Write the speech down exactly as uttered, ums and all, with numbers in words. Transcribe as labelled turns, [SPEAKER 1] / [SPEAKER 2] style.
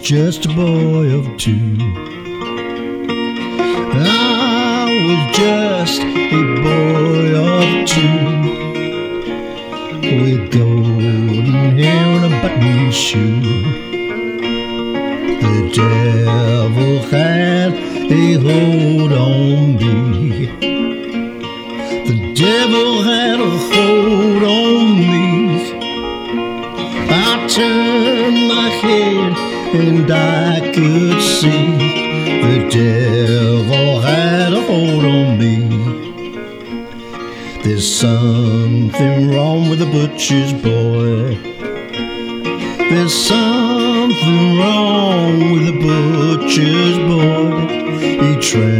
[SPEAKER 1] just a boy of two. I was just a boy of two, with golden hair and a button shoe. The devil had a hold on me. The devil had a hold on me. I turned my head and I could see the devil had a hold on me. There's something wrong with the butcher's boy. There's something wrong with the butcher's boy. He tramps